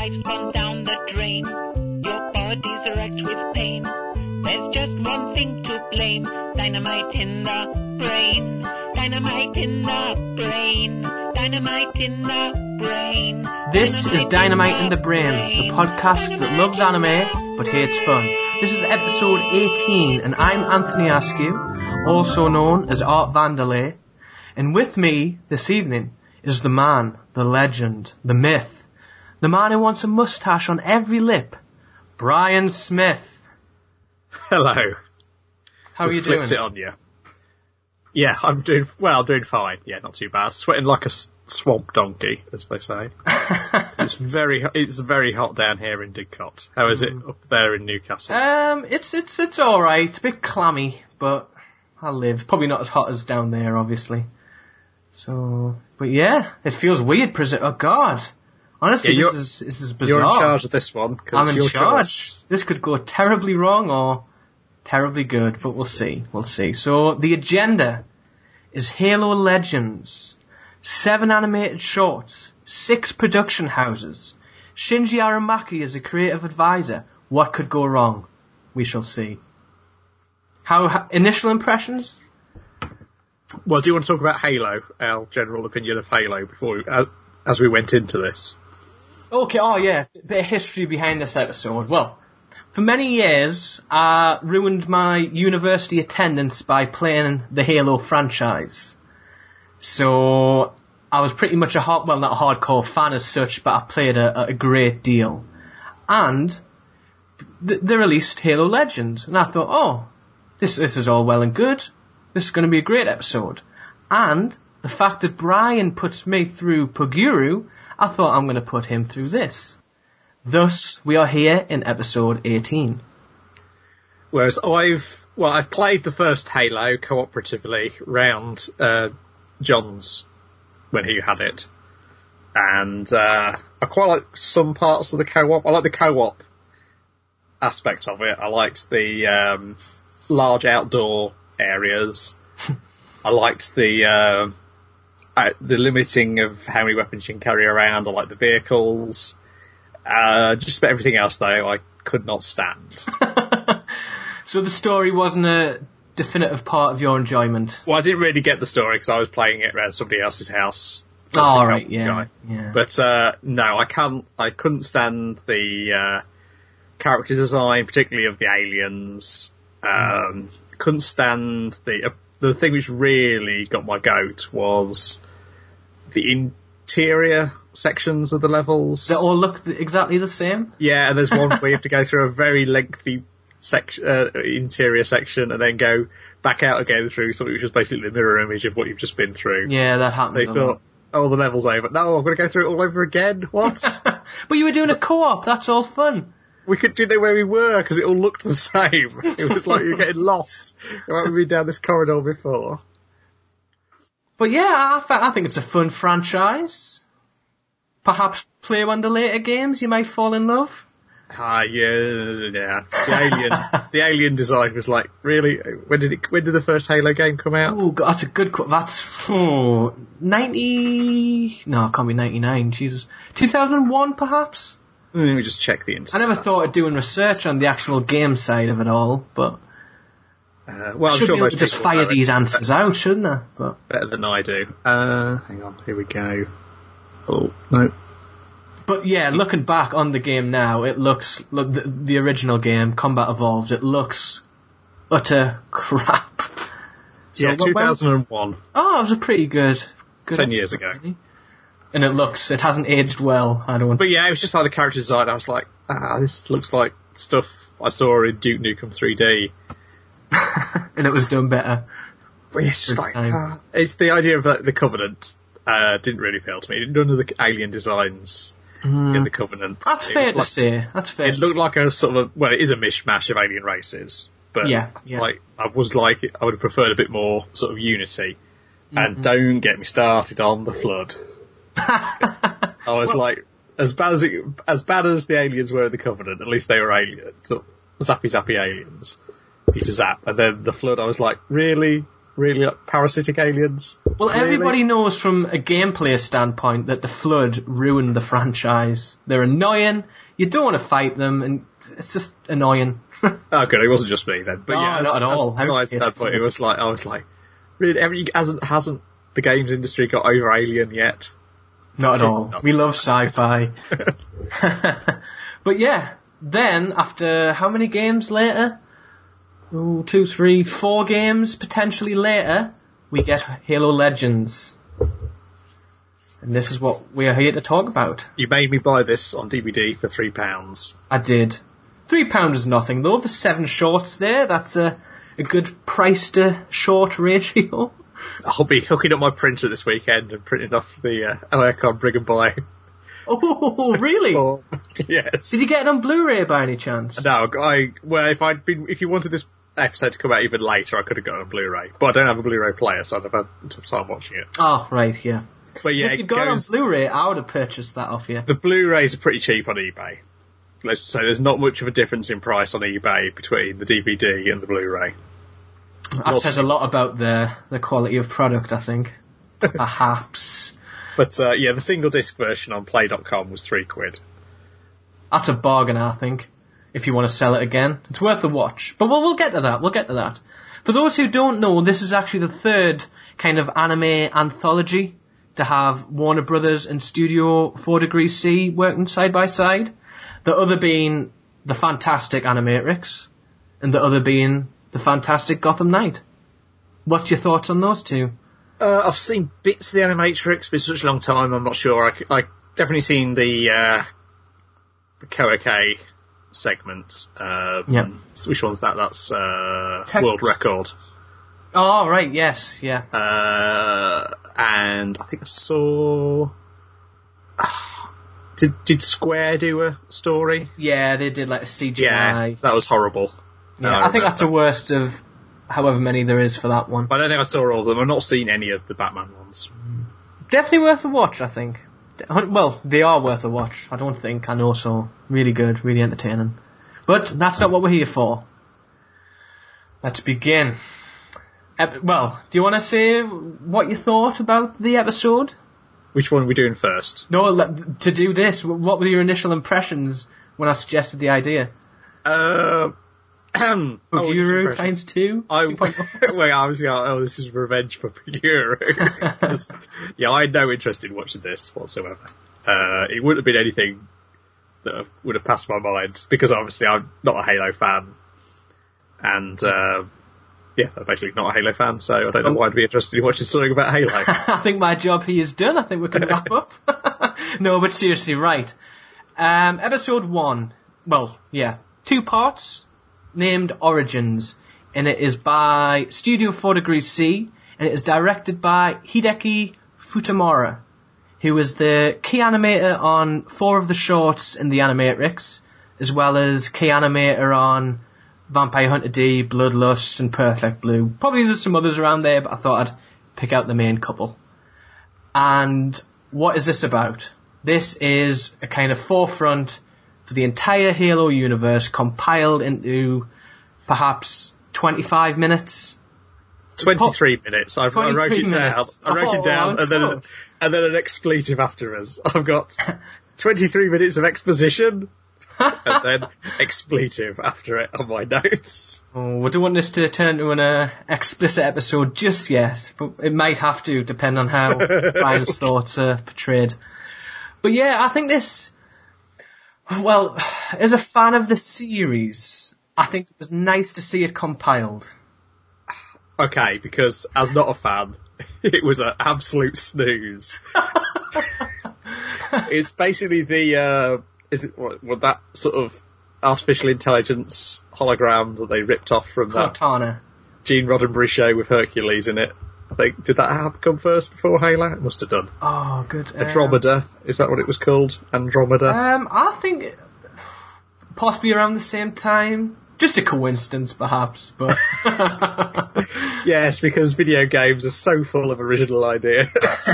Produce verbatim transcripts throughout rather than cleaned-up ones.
life's gone down the drain. Your body's wrecked with pain. There's just one thing to blame. Dynamite in the brain. Dynamite in the brain. Dynamite in the brain. This is Dynamite in the Brain, the podcast that loves anime but hates fun. This is episode eighteen, and I'm Anthony Askew, also known as Art Vanderlei. And with me this evening is the man, the legend, the myth, the man who wants a moustache on every lip, Brian Smith. Hello. How are you doing? doing? Flipped it on you. Yeah, I'm doing well. I'm doing fine. Yeah, not too bad. Sweating like a s- swamp donkey, as they say. It's very, it's very hot down here in Didcot. How is it up there in Newcastle? Um, it's it's it's all right. It's a bit clammy, but I live. Probably not as hot as down there, obviously. So, but yeah, it feels weird. Presi- oh God, honestly, yeah, this is this is bizarre. You're in charge of this one. I'm in your charge. Choice. This could go terribly wrong or terribly good, but we'll see. We'll see. So the agenda is Halo Legends, seven animated shorts, six production houses, Shinji Aramaki as a creative advisor. What could go wrong? We shall see. How, how initial impressions? Well, do you want to talk about Halo, our general opinion of Halo, before we, uh, as we went into this? Okay, oh yeah, a bit of history behind this episode. Well, for many years, I ruined my university attendance by playing the Halo franchise. So, I was pretty much a hard, well, not a hardcore fan as such, but I played a, a great deal. And th- they released Halo Legends, and I thought, oh, this this is all well and good. This is going to be a great episode. And the fact that Brian puts me through Poguru, I thought I'm going to put him through this. Thus, we are here in episode eighteen. Whereas I've, well, I've played the first Halo cooperatively round uh, John's when he had it. And uh, I quite like some parts of the co-op. I like the co-op aspect of it. I liked the um, large outdoor areas. I liked the uh, uh, the limiting of how many weapons you can carry around. I liked the vehicles. Uh, just about everything else, though, I could not stand. So the story wasn't a definitive part of your enjoyment? Well, I didn't really get the story because I was playing it around somebody else's house. Oh, all right, yeah, guy. yeah. But uh, no, I can't. I couldn't stand the uh, character design, particularly of the aliens. Um, couldn't stand the uh, the thing which really got my goat was the interior sections of the levels. They all look exactly the same? Yeah, and there's one where you have to go through a very lengthy section, uh, interior section, and then go back out again through something which is basically the mirror image of what you've just been through. Yeah, that happens. They thought, oh, the level's over. No, I'm going to go through it all over again. What? But you were doing a co-op. That's all fun. We could do know where we were because it all looked the same. It was like you were getting lost. You might have been down this corridor before. But yeah, I, th- I think it's a fun franchise. Perhaps play one of the later games, you might fall in love. Ah, yeah, yeah. The aliens, the alien design was like, really? When did it? When did the first Halo game come out? Oh, that's a good. Co- that's oh, ninety. No, it can't be ninety-nine. Jesus, two thousand one, perhaps. Let me just check the internet. I never thought of doing research on the actual game side of it all, but uh, well, I'm should sure be able most to just people fire know these it. answers out, shouldn't I? But better than I do. Uh, hang on, here we go. Oh no. But yeah, looking back on the game now, it looks, look, the, the original game, Combat Evolved, it looks utter crap. So, Yeah, two thousand one. When, oh, it was a pretty good, good Ten years ago. Really. And it looks, it hasn't aged well, I don't. But yeah, it was just like the character design. I was like, ah, this looks like stuff I saw in Duke Nukem three D. And it was done better. But yeah, it's just like, ah. It's the idea of uh, the Covenant, uh, didn't really appeal to me. None of the alien designs mm. in the Covenant. That's fair to like, say. That's fair. It looked like a sort of, well, it is a mishmash of alien races. But yeah, yeah. like, I was like, I would have preferred a bit more sort of unity. Mm-hmm. And don't get me started on the Flood. I was well, like, as bad as it, as bad as the aliens were in the Covenant, at least they were aliens, sort of zappy zappy aliens. You zap, and then the Flood. I was like, really? Really, like, parasitic aliens? Well, Really? everybody knows from a gameplay standpoint that the Flood ruined the franchise. They're annoying, you don't want to fight them, and it's just annoying. Oh, good, it wasn't just me then. But No, yeah, not as, at all. As a side standpoint, it was like, I was like, really, every, hasn't, hasn't the games industry got over Alien yet? Not at all. We love sci-fi. But yeah, then, after how many games later? Oh, two, three, four games potentially later, we get Halo Legends. And this is what we are here to talk about. You made me buy this on D V D for three pounds. I did. Three pounds is nothing though. The seven shorts there, that's a, a good price to short ratio. I'll be hooking up my printer this weekend and printing off the uh, Aircon Bring and Buy. Oh, really? Oh, yes. Did you get it on Blu-ray by any chance? No, I, well, if I'd been, if you wanted this episode to come out even later, I could have got it on Blu-ray. But I don't have a Blu-ray player, so I'd have had a tough time watching it. Oh, right, yeah. But yeah, so if you it got goes, it on Blu-ray, I would have purchased that off you. the Blu-rays are pretty cheap on eBay. Let's say there's not much of a difference in price on eBay between the D V D and the Blu-ray. That says a lot about the the quality of product, I think. Perhaps. But uh, yeah, the single disc version on play dot com was three quid. That's a bargain, I think, if you want to sell it again. It's worth the watch. But we'll, we'll get to that, we'll get to that. For those who don't know, this is actually the third kind of anime anthology to have Warner Brothers and Studio four Degrees C working side by side. The other being the fantastic Animatrix, and the other being the fantastic Gotham Knight. What's your thoughts on those two? Uh, I've seen bits of the Animatrix, but it's such a long time, I'm not sure. I, I definitely seen the, uh, the Koike segment. Um, yeah. So which one's that? That's, uh, Tex- World Record. Oh, right, yes, yeah. Uh, and I think I saw, did, did Square do a story? Yeah, they did like a C G I. Yeah, that was horrible. Yeah, No, I, I think that's that. the worst of however many there is for that one. I don't think I saw all of them. I've not seen any of the Batman ones. Definitely worth a watch, I think. Well, they are worth a watch. I don't think. I know so. Really good, really entertaining. But that's not what we're here for. Let's begin. Ep- well, do you want to say what you thought about the episode? Which one are we doing first? No, le- to do this, what were your initial impressions when I suggested the idea? Uh, oh, Paguru times two? I, well, I was going, oh, this is revenge for Paguru. Yeah, I had no interest in watching this whatsoever. Uh, it wouldn't have been anything that would have passed my mind, because obviously I'm not a Halo fan. And, uh, yeah, I'm basically not a Halo fan, so I don't know why I'd be interested in watching something about Halo. I think my job here is done. I think we can wrap up. No, but seriously, right. Um, episode one. Well, yeah. Two parts named Origins. And it is by Studio four Degrees C. And it is directed by Hideki Futamura, who was the key animator on four of the shorts in the Animatrix, as well as key animator on Vampire Hunter D, Bloodlust, and Perfect Blue. Probably there's some others around there, but I thought I'd pick out the main couple. And what is this about? This is a kind of forefront for the entire Halo universe, compiled into perhaps twenty-five minutes. twenty-three minutes. I've, I wrote it down. minutes. I wrote Oh, it down, I was and then close. and then an expletive after us. I've got twenty-three minutes of exposition, and then expletive after it on my notes. Oh, we don't want this to turn into an uh, explicit episode just yet, but it might have to, depend on how Brian's thoughts are portrayed. But yeah, I think this, well, as a fan of the series, I think it was nice to see it compiled. Okay, because as not a fan, it was an absolute snooze. It's basically the, uh, is it what, what that sort of artificial intelligence hologram that they ripped off from that Cortana. Gene Roddenberry show with Hercules in it. I think, did that have come first before Halo? It must have done. Oh, good. Um, Andromeda, is that what it was called? Andromeda? Um, I think possibly around the same time. Just a coincidence, perhaps, but... Yes, because video games are so full of original ideas.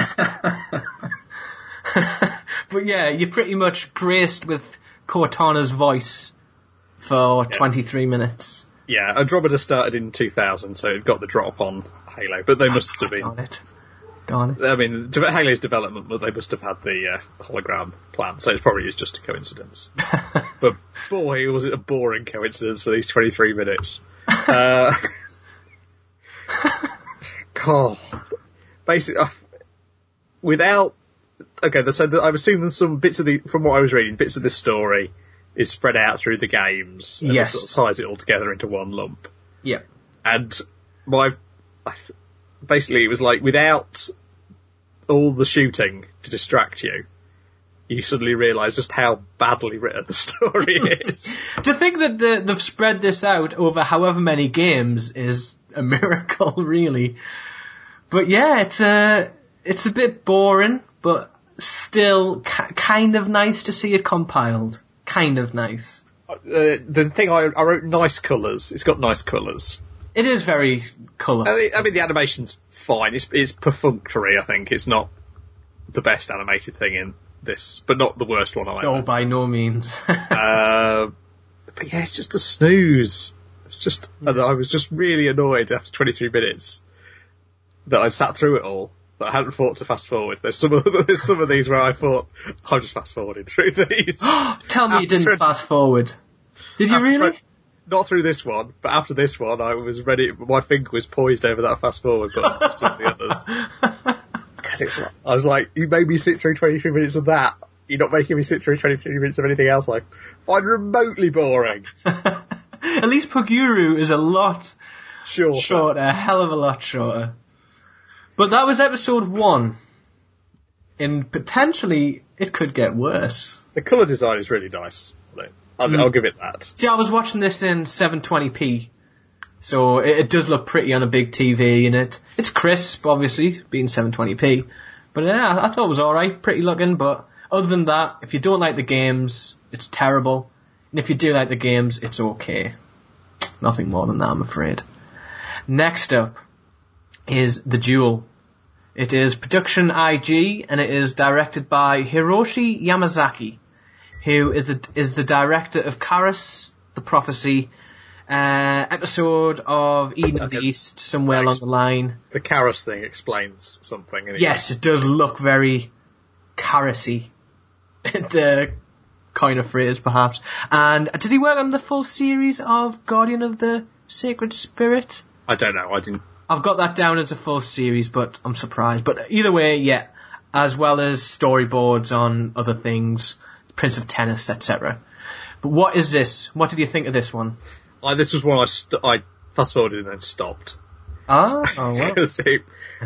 But yeah, you're pretty much graced with Cortana's voice for Yeah. twenty-three minutes. Yeah, Andromeda started in two thousand, so it got the drop on Halo, but they must have been. Darn it. Darn it. I mean, de- Halo's development, but they must have had the uh, hologram plan, so it probably is just a coincidence. But boy, was it a boring coincidence for these twenty-three minutes. Uh, God. Basically, uh, without... Okay, so the, I'm assuming there's some bits of the... From what I was reading, bits of this story is spread out through the games, and yes. it sort of ties it all together into one lump. Yeah. And my... I th- basically, it was like, without all the shooting to distract you, you suddenly realise just how badly written the story is. To think that the, they've spread this out over however many games is a miracle, really. But yeah, it's a, it's a bit boring, but still ca- kind of nice to see it compiled. Kind of nice. Uh, the thing I, I wrote nice colours. It's got nice colours. It is very colourful. I mean, I mean, the animation's fine. It's, it's perfunctory, I think. It's not the best animated thing in this, but not the worst one either. No, by no means. uh, but yeah, it's just a snooze. It's just, Yeah. and I was just really annoyed after twenty-three minutes that I sat through it all, that I hadn't thought to fast forward. There's some of, there's some of these where I thought, I'm just fast forwarding through these. Tell me you After didn't twenty fast forward. Did you After really? twenty Not through this one, but after this one, I was ready. My finger was poised over that fast forward button for some of the others. Because it was like, I was like, you made me sit through twenty-three minutes of that. You're not making me sit through twenty-three minutes of anything else. Like, find remotely boring. At least Poguru is a lot Sure. shorter, a hell of a lot shorter. But that was episode one. And potentially, it could get worse. The colour design is really nice. I'll, Mm. I'll give it that. See, I was watching this in seven twenty p, so it, it does look pretty on a big T V, and it it's crisp, obviously, being seven twenty p. But yeah, I thought it was alright, pretty looking, but other than that, if you don't like the games, it's terrible. And if you do like the games, it's okay. Nothing more than that, I'm afraid. Next up is The Duel. It is production I G, and it is directed by Hiroshi Yamazaki, who is the, is the director of Karas, The Prophecy, uh, episode of Eden of the East, somewhere along the line. The Karas thing explains something. Anyway. Yes, it does look very Karasy. The kind of phrase, perhaps. And did he work on the full series of Guardian of the Sacred Spirit? I don't know. I didn't. I've got that down as a full series, but I'm surprised. But either way, yeah, as well as storyboards on other things, Prince of Tennis, et cetera. But what is this? What did you think of this one? I, this was one I, st- I fast forwarded and then stopped. Ah, oh well. Because it,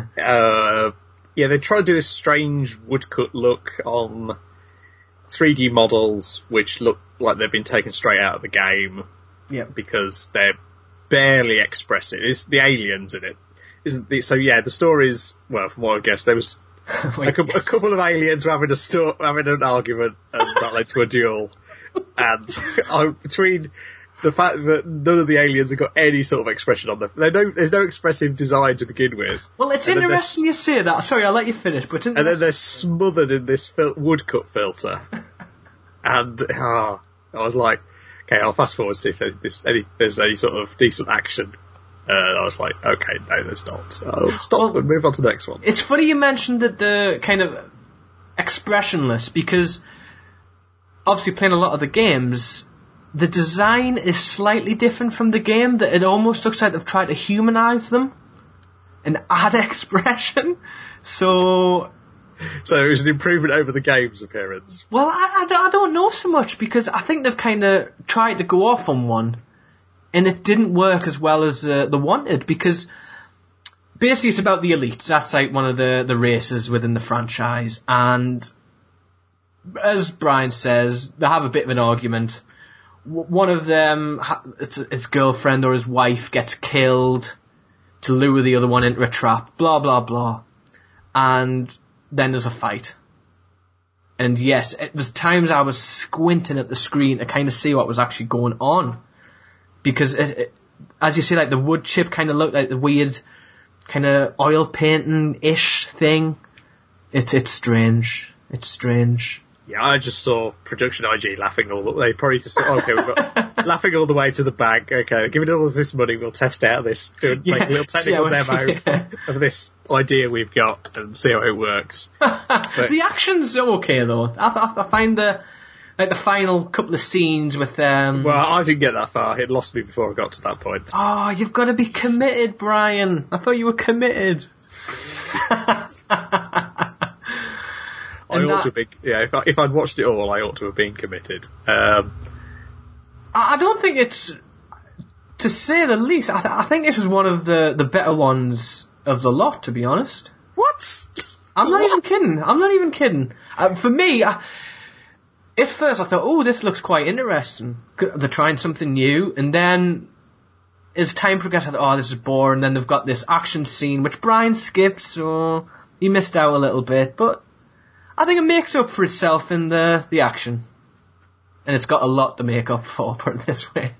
uh, yeah, they try to do this strange woodcut look on three D models, which look like they've been taken straight out of the game. Yeah. Because they're barely expressive. It's the aliens in it, isn't the, so yeah, the story's, well, from what I guess, there was Wait, a, couple, yes. a couple of aliens were having a sto- having an argument, and that led to a duel. And I, between the fact that none of the aliens have got any sort of expression on them, they don't, there's no expressive design to begin with. Well, it's and then interesting you say that. Sorry, I'll let you finish. But And then they're smothered in this fil- woodcut filter. And ah, I was like, okay, I'll fast forward to see if there's any, there's any sort of decent action. Uh, I was like, okay, no, there's not. So I'll stop Well, and move on to the next one. It's funny you mentioned that the kind of expressionless, because obviously playing a lot of the games, the design is slightly different from the game, that it almost looks like they've tried to humanise them and add expression. So, So it was an improvement over the game's appearance. well, I, I, don't, I don't know so much, because I think they've kind of tried to go off on one, and it didn't work as well as uh, they wanted, because basically it's about the elites. That's like one of the, the races within the franchise, and as Brian says, they have a bit of an argument. W- one of them, it's his girlfriend or his wife, gets killed to lure the other one into a trap, blah, blah, blah. And then there's a fight. And yes, it was times I was squinting at the screen to kind of see what was actually going on. Because, it, it, as you say, like the wood chip kind of looked like the weird kind of oil painting-ish thing. It's, it's strange. It's strange. Yeah, I just saw Production I G laughing all the way. They probably just thought, okay, we've got laughing all the way to the bank. Okay, give it all this money. We'll test out this, do Yeah, make a little technical yeah, demo yeah. of this idea we've got and see how it works. But, The action's okay though. I, I, I find the like the final couple of scenes with um. well, I didn't get that far. It lost me before I got to that point. Oh, you've got to be committed, Brian. I thought you were committed. I And ought that- to be, yeah, if, I, if I'd watched it all, I ought to have been committed. Um, I I don't think it's, to say the least, I, th- I think this is one of the, the better ones of the lot, to be honest. what? I'm not What? even kidding. I'm not even kidding. Uh, for me, I, at first I thought, oh, this looks quite interesting. C- They're trying something new, and then as time progressed, I thought, oh, this is boring. Then they've got this action scene, which Brian skipped, so he missed out a little bit, but I think it makes up for itself in the, the action. And it's got a lot to make up for, put it this way.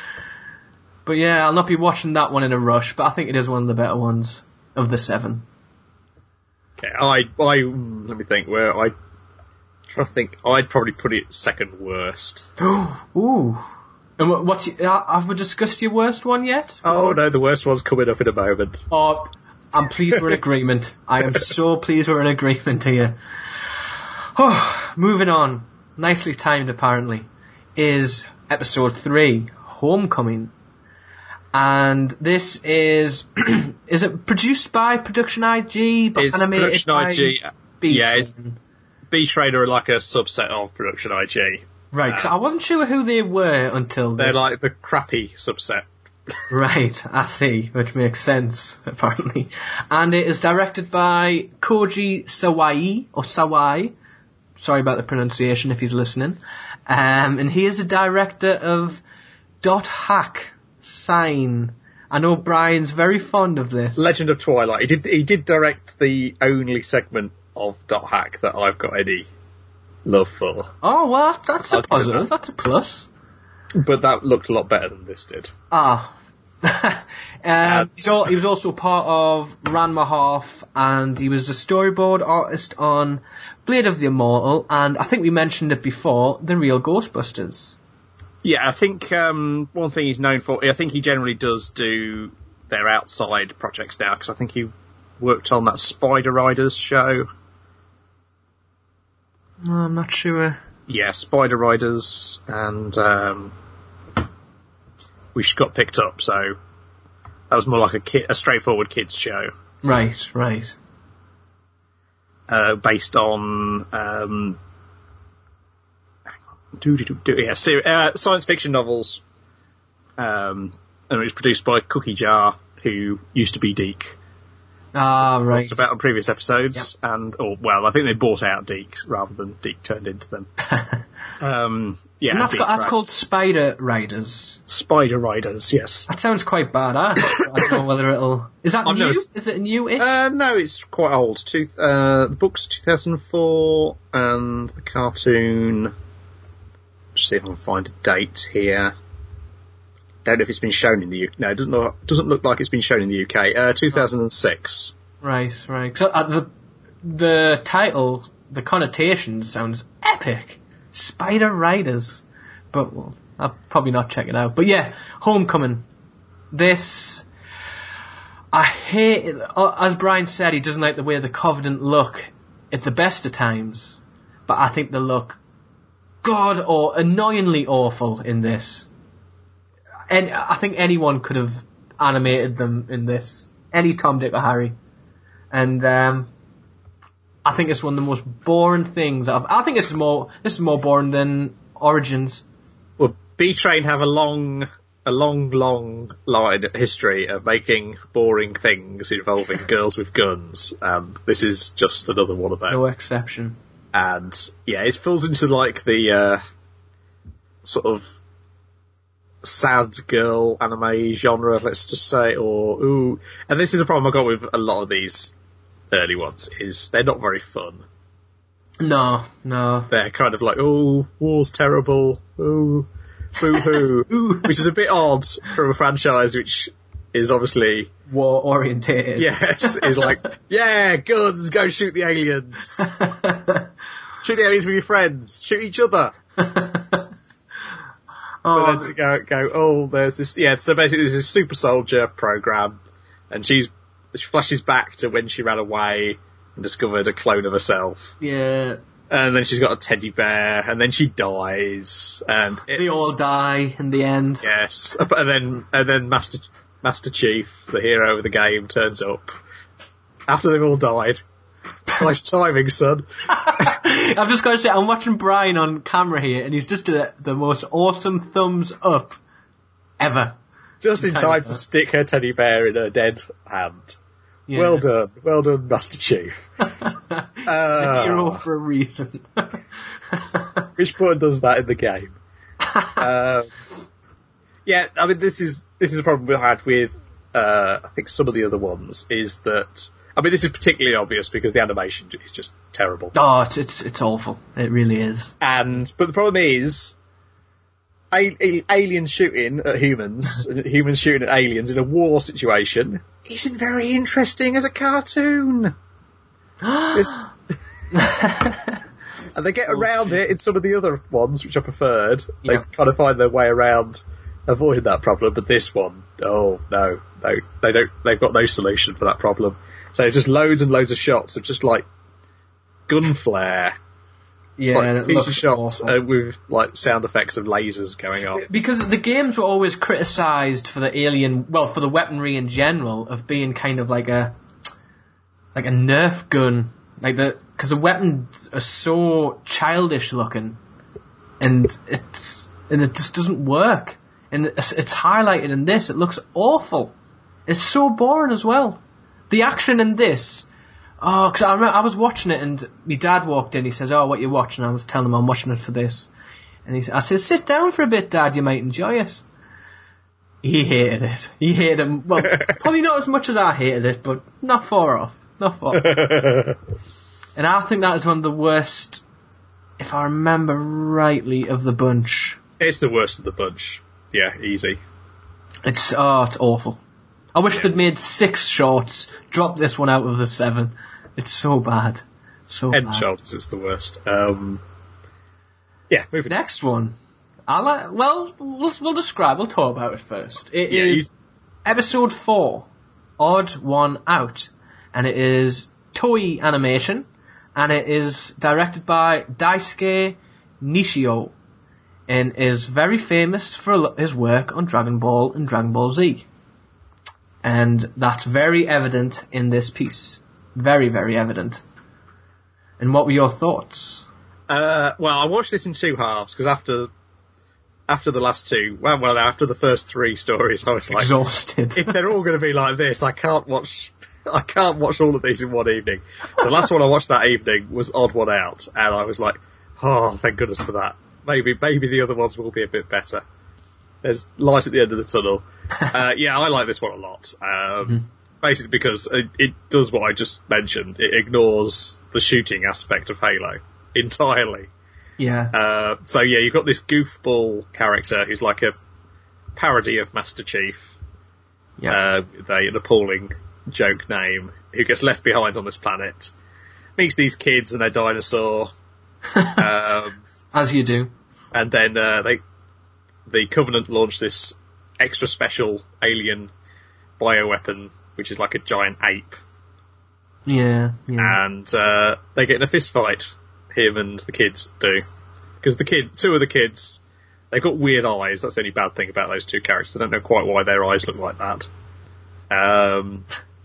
But yeah, I'll not be watching that one in a rush, but I think it is one of the better ones of the seven. Okay, I, I, let me think, where I, trying to think, I'd probably put it second worst. Ooh. And what, what's your, uh, have we discussed your worst one yet? Oh no, the worst one's coming up in a moment. Oh, I'm pleased we're in agreement. I am so pleased we're in agreement here. Oh, moving on. Nicely timed, apparently. Is episode three, Homecoming. And this is, is it produced by Production I G, but It's animated Production by I G, B yeah, it's Train? B-Train are like a subset of Production I G. Right, 'cause I wasn't sure who they were until They're this. like the crappy subset. Right, I see, which makes sense, apparently. And it is directed by Koji Sawai, or Sawai. Sorry about the pronunciation if he's listening. Um, and he is the director of Dot Hack Sign. I know Brian's very fond of this. Legend of Twilight. He did, he did direct the only segment of Dot Hack that I've got any love for. Oh, well, that's a I'll give it positive, that. that's a plus. But that looked a lot better than this did. Ah. um, he's al- he was also part of Ranma Half, and he was the storyboard artist on Blade of the Immortal, and I think we mentioned it before, The Real Ghostbusters. Yeah, I think um, one thing he's known for, I think he generally does do their outside projects now, because I think he worked on that Spider Riders show. Oh, I'm not sure. Yeah, Spider Riders, and um, which got picked up, so that was more like a kid, a straightforward kids show, Right, right. uh, based on um, do do do yeah, ser- uh, science fiction novels, um, and it was produced by Cookie Jar, who used to be Deke. Ah, right. Talked about on previous episodes, and or well, I think they bought out Deke rather than Deke turned into them. um, yeah, And that's, Deke, got, that's right. called Spider Riders. Spider Riders. Yes. That sounds quite badass. I don't know whether it'll... Is that I've new? never s- Is it new-ish? Uh, no, it's quite old. Two, uh, the book's two thousand four, and the cartoon. Let's see if I can find a date here. Don't know if it's been shown in the U K. No, it doesn't look, doesn't look like it's been shown in the U K. Uh, two thousand six. Right, right. So, uh, the the title, the connotation sounds epic. Spider Riders. But well, I'll probably not check it out. But yeah, Homecoming. This, I hate it. Uh, As Brian said, he doesn't like the way the Covenant look at the best of times. But I think they look god or annoyingly awful in this. And I think anyone could have animated them in this. Any Tom, Dick or Harry. And um, I think it's one of the most boring things I've, I think this is more this is more boring than Origins. Well, B-Train have a long, a long, long line history of making boring things involving girls with guns, and this is just another one of them. No exception. And yeah, it falls into like the uh, sort of sad girl anime genre, let's just say, or ooh. And this is a problem I got with a lot of these early ones, is they're not very fun. No, no. They're kind of like, oh, war's terrible, ooh, boo-hoo, which is a bit odd from a franchise which is obviously, War orientated. yes, is like, yeah, guns, go shoot the aliens. shoot the aliens with your friends. Shoot each other. Oh, but then to go, go, oh, there's this, yeah, so basically there's this super soldier program, and she's, she flashes back to when she ran away and discovered a clone of herself. yeah. And then she's got a teddy bear, and then she dies, and it's, They all die in the end. yes, and then, and then Master, Master Chief, the hero of the game, turns up after they've all died. Nice timing, son. I've just got to say, I'm watching Brian on camera here, and he's just did the most awesome thumbs up ever. Just in time to that. stick her teddy bear in her dead hand. Yeah. Well done, well done, Master Chief. A Uh, hero for a reason. which button does that in the game? um, yeah, I mean, this is this is a problem we had with, uh, I think some of the other ones, is that, I mean, this is particularly obvious because the animation is just terrible. Oh, it's, it's, it's awful. It really is. And, but the problem is, a- a- aliens shooting at humans, and humans shooting at aliens in a war situation isn't very interesting as a cartoon. There's- and they get around it in some of the other ones, which I preferred. They Yeah. kind of find their way around avoiding that problem, but this one, oh no, no, they don't, they've got no solution for that problem. So it's just loads and loads of shots of just like gun flare. Yeah, It's like and it piece of looks shots awful. uh, with like sound effects of lasers going on. Because the games were always criticised for the alien, well, for the weaponry in general, of being kind of like a, like a Nerf gun. Like the, because the weapons are so childish looking, and it's, and it just doesn't work. And it's, it's highlighted in this, it looks awful. It's so boring as well. The action in this, oh, because I remember I was watching it and my dad walked in, he says, oh, what you watching? I was telling him I'm watching it for this. And he said, I said, sit down for a bit, Dad, you might enjoy it. He hated it. He hated it, well, probably not as much as I hated it, but not far off. Not far off. And I think that is one of the worst, if I remember rightly, of the bunch. It's the worst of the bunch. Yeah, easy. It's, oh, it's awful. I wish Yeah. they'd made six shorts, dropped this one out of the seven. It's so bad. So Head and bad. shoulders, it's the worst. Um, yeah, moving on. Next one. I like, well, we'll, we'll describe, we'll talk about it first. It Yeah, is you- episode four, Odd One Out. And it is Toei Animation. And it is directed by Daisuke Nishio. And is very famous for his work on Dragon Ball and Dragon Ball Z. And that's very evident in this piece. Very, very evident. And what were your thoughts? Uh, well, I watched this in two halves because after after the last two, well, well, after the first three stories, I was like, Exhausted. if they're all going to be like this, I can't watch. I can't watch all of these in one evening. The last one I watched that evening was Odd One Out, and I was like, oh, thank goodness for that. Maybe, maybe the other ones will be a bit better. There's light at the end of the tunnel. Uh, yeah, I like this one a lot. Um, Mm-hmm. Basically because it, it does what I just mentioned. It ignores the shooting aspect of Halo entirely. Yeah. Uh, so yeah, you've got this goofball character who's like a parody of Master Chief. Yeah. Uh, with a, an appalling joke name, who gets left behind on this planet. Meets these kids and their dinosaur. um, As you do. and then uh, they, the Covenant launched this extra special alien bioweapon, which is like a giant ape. Yeah. Yeah. And uh, they get in a fist fight. Him and the kids do, because the kid, two of the kids, they've got weird eyes. That's the only bad thing about those two characters. I don't know quite why their eyes look like that. Um,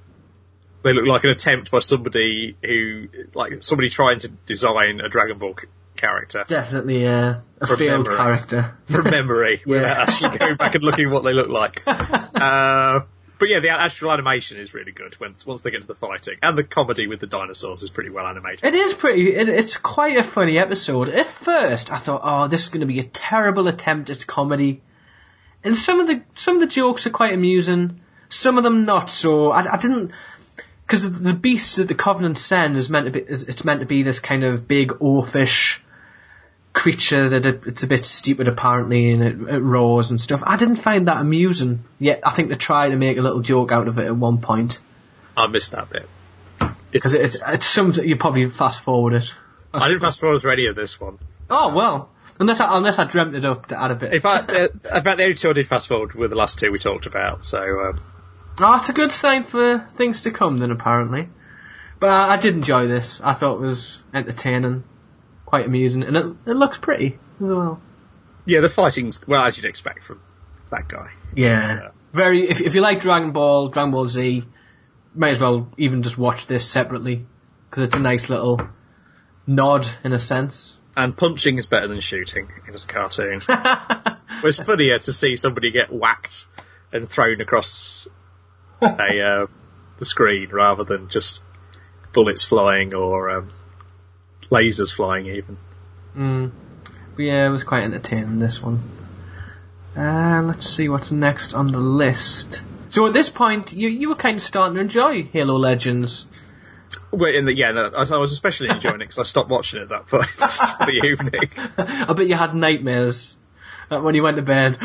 they look like an attempt by somebody who, like somebody trying to design a Dragon Ball c- character Definitely uh, a From failed memory. character. from memory, Yeah. without actually going back and looking at what they look like. Uh, but yeah, the actual animation is really good when, once they get to the fighting, and the comedy with the dinosaurs is pretty well animated. It is pretty, it, it's quite a funny episode. At first, I thought, oh, this is going to be a terrible attempt at comedy. And some of the, some of the jokes are quite amusing, some of them not so. I, I didn't, because the beast that the Covenant send is meant to be, is, it's meant to be this kind of big oafish creature that it, it's a bit stupid apparently, and it, it roars and stuff. I didn't find that amusing, yet I think they tried to make a little joke out of it at one point. I missed that bit. Because it's, it's something, you probably fast forward it. I didn't fast forward through any of this one. Oh, well. Unless I, unless I dreamt it up to add a bit. In fact, uh, in fact, the only two I did fast forward were the last two we talked about, so... Um... Oh, it's a good sign for things to come then, apparently. But I, I did enjoy this. I thought it was entertaining, quite amusing, and it, it looks pretty as well. Yeah, the fighting's, well, as you'd expect from that guy. Yeah. Uh, Very, if, if you like Dragon Ball, Dragon Ball Z, might as well even just watch this separately, because it's a nice little nod, in a sense. And punching is better than shooting in a cartoon. It's funnier to see somebody get whacked and thrown across a, uh, the screen rather than just bullets flying or um, lasers flying even. Mm. But yeah, it was quite entertaining, this one. Uh, let's see what's next on the list. So at this point, you you were kind of starting to enjoy Halo Legends. Well, in the, yeah, no, I was especially enjoying it because I stopped watching it at that point for the evening. I bet you had nightmares when you went to bed.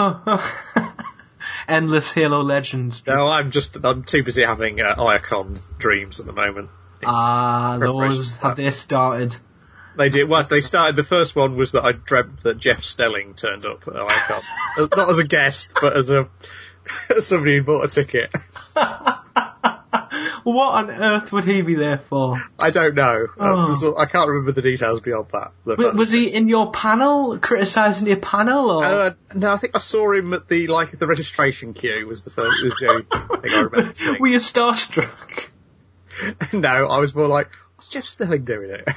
Endless Halo Legends. No, I'm just, I'm too busy having uh, Iacon dreams at the moment. Ah, those, have they started? They did. Well, they started. The first one was that I dreamt that Jeff Stelling turned up at Iacon. Not as a guest, but as a as somebody who bought a ticket. What on earth would he be there for? I don't know. Oh. Uh, I can't remember the details beyond that. Was, was he in your panel, criticising your panel? Or? Uh, no, I think I saw him at the like the registration queue. Was the first? Was the only thing I remember seeing. Were you starstruck? No, I was more like, what's Jeff Stelling doing it?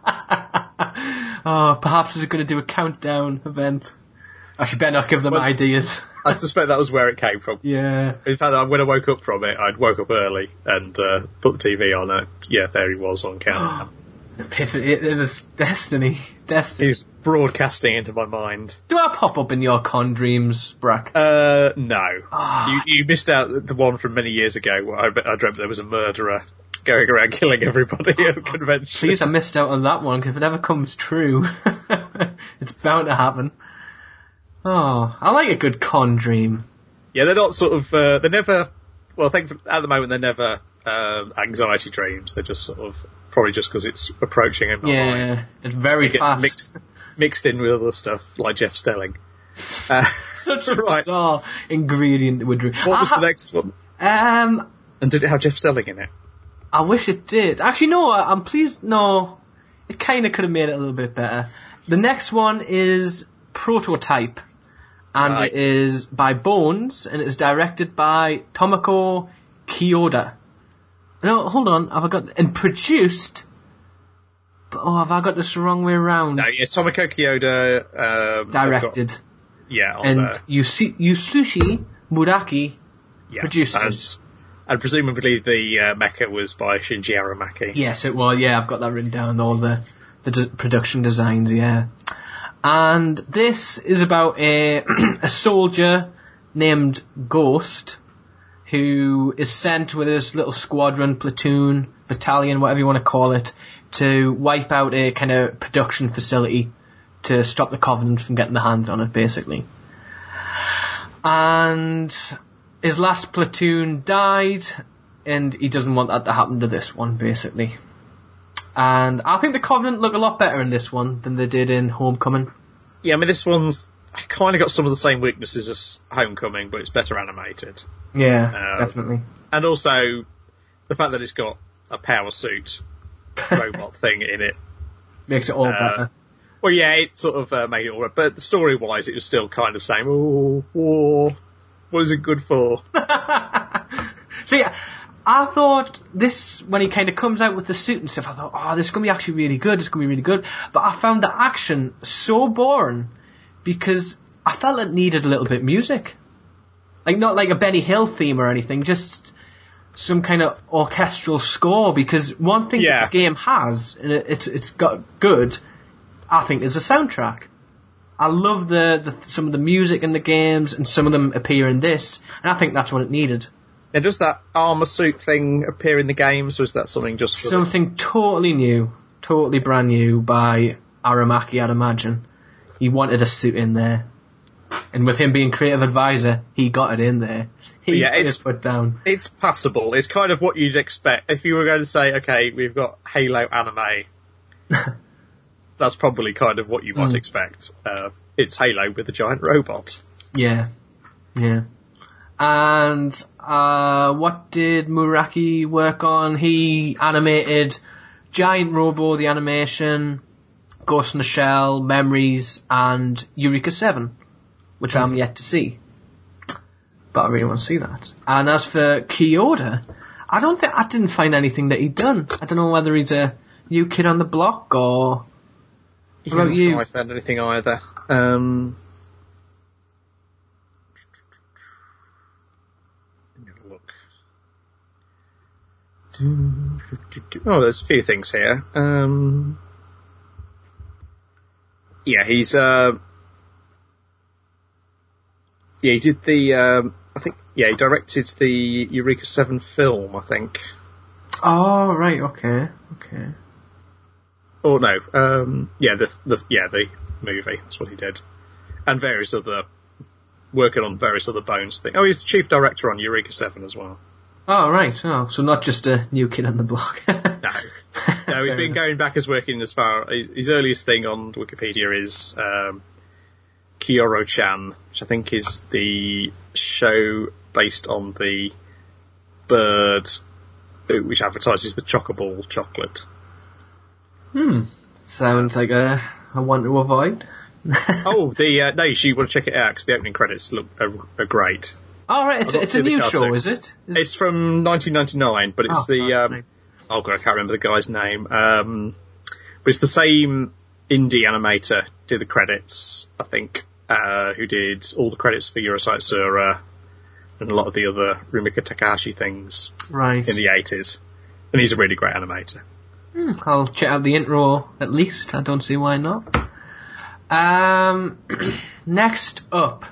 Oh, perhaps he's going to do a countdown event. I should better not give them well, ideas. I suspect that was where it came from. Yeah. In fact, when I woke up from it, I'd woke up early and uh, put the T V on. And yeah, there he was on camera. Epiphany. It, it was destiny. Destiny. He was broadcasting into my mind. Do I pop up in your con dreams, Brack? Uh, no. Oh, you, you missed out the one from many years ago where I, I dreamt there was a murderer going around killing everybody at the convention. Please, I missed out on that one, because if it ever comes true, it's bound to happen. Oh, I like a good con dream. Yeah, they're not sort of, uh, they're never, well, I think at the moment they're never um, anxiety dreams. They're just sort of, probably just because it's approaching in my yeah, mind. Yeah, it's very it fast. Gets mixed, mixed in with other stuff, like Jeff Stelling. Uh, Such a right. bizarre ingredient with dream. What was ha- the next one? Um, and did it have Jeff Stelling in it? I wish it did. Actually, no, I'm pleased, no, it kind of could have made it a little bit better. The next one is Prototype. And right. It is by Bones, and it is directed by Tomoko Kyoda. No, hold on, have I got... And produced... Oh, have I got this the wrong way around? No, yeah, Tomoko Kyoda... Um, directed. Got, yeah, on and there. Yusu, Yusushi Muraki yeah, produced and, it. And presumably the uh, mecha was by Shinji Aramaki. Yes, it was, yeah, I've got that written down, all the, the de- production designs, yeah. And this is about a a soldier named Ghost who is sent with his little squadron, platoon, battalion, whatever you want to call it, to wipe out a kind of production facility to stop the Covenant from getting their hands on it, basically. And his last platoon died, and he doesn't want that to happen to this one, basically. And I think the Covenant look a lot better in this one than they did in Homecoming. Yeah, I mean, this one's kind of got some of the same weaknesses as Homecoming, but it's better animated. Yeah, um, definitely. And also, the fact that it's got a power suit robot thing in it. Makes it all uh, better. Well, yeah, it sort of uh, made it all right. But story-wise, it was still kind of saying, oh, war, what is it good for? So, yeah, I thought this, when he kind of comes out with the suit and stuff, I thought, oh, this is going to be actually really good, it's going to be really good. But I found the action so boring because I felt it needed a little bit of music. Like, not like a Benny Hill theme or anything, just some kind of orchestral score, because one thing yeah. that the game has, and it, it's it's got good, I think, is the soundtrack. I love the, the some of the music in the games, and some of them appear in this, and I think that's what it needed. Now, does that armour suit thing appear in the games, or is that something just... For something the... totally new, totally brand new by Aramaki, I'd imagine. He wanted a suit in there. And with him being creative advisor, he got it in there. He yeah, put it's, his foot down. It's passable. It's kind of what you'd expect. If you were going to say, okay, we've got Halo anime, that's probably kind of what you might Mm. expect. Uh, it's Halo with a giant robot. Yeah, yeah. And uh, what did Muraki work on? He animated Giant Robo, the animation, Ghost in the Shell, Memories, and Eureka seven, which I'm yet to see. But I really want to see that. And as for Kyoda, I don't think I didn't find anything that he'd done. I don't know whether he's a new kid on the block or. Yeah, What about I'm not you? sure I found anything either. Um, let me have a look. Oh, there's a few things here. Um, yeah, he's. Uh, yeah, he did the. Um, I think. Yeah, he directed the Eureka seven film. I think. Oh, right, okay, okay. Oh no, um, yeah, the the yeah the movie. That's what he did, and various other working on various other Bones things. Oh, he's the chief director on Eureka Seven as well. Oh, right, oh, so not just a new kid on the block. No, no, he's been going back as working as far. His, his earliest thing on Wikipedia is um, Kyoro-chan, which I think is the show based on the bird which advertises the Chocoball chocolate. Hmm. Sounds like a, a one to avoid. Oh, the uh, no, you want to check it out because the opening credits look are, are great. Oh, right, it's, I've not it's a seen the new cartoon. show, is it? Is It's from nineteen ninety-nine, but it's Oh, the right, um, right. oh god, I can't remember the guy's name. Um, but it's the same indie animator did the credits, I think, uh, who did all the credits for Eurosite Sura and a lot of the other Rumika Takahashi things Right. in the eighties. And he's a really great animator. Hmm, I'll check out the intro at least. I don't see why not. Um, next up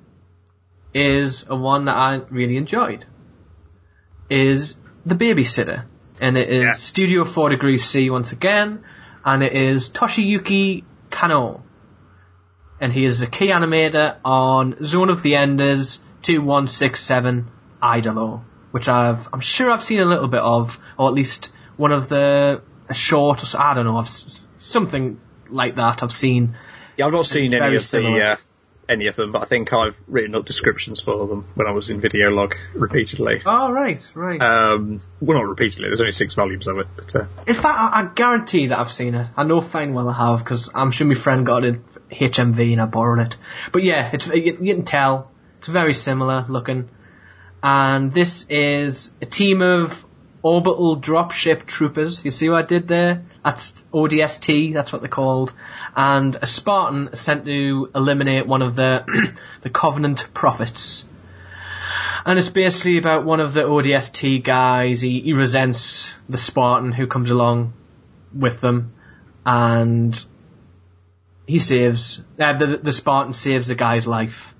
is a one that I really enjoyed. Is The Babysitter. And it is Yeah. Studio four Degrees C once again. And it is Toshiyuki Kano. And he is the key animator on Zone of the Enders two one six seven Idolo, which I've, I'm sure I've seen a little bit of, or at least one of the a short, or so, I don't know, I've, s- something like that I've seen. Yeah, I've not seen any very of similar. the uh, any of them, but I think I've written up descriptions for them when I was in Videolog repeatedly. Oh, right, right. Um, well, not repeatedly. There's only six volumes of it, but uh, In fact, I, I guarantee that I've seen it. I know fine well I have, because I'm sure my friend got it at H M V and I borrowed it. But yeah, it's, you, you can tell. It's very similar looking. And this is a team of orbital dropship troopers. You see what I did there? That's O D S T, that's what they're called. And a Spartan is sent to eliminate one of the the Covenant prophets. And it's basically about one of the O D S T guys. He, he resents the Spartan who comes along with them. And he saves, uh, the, the Spartan saves the guy's life.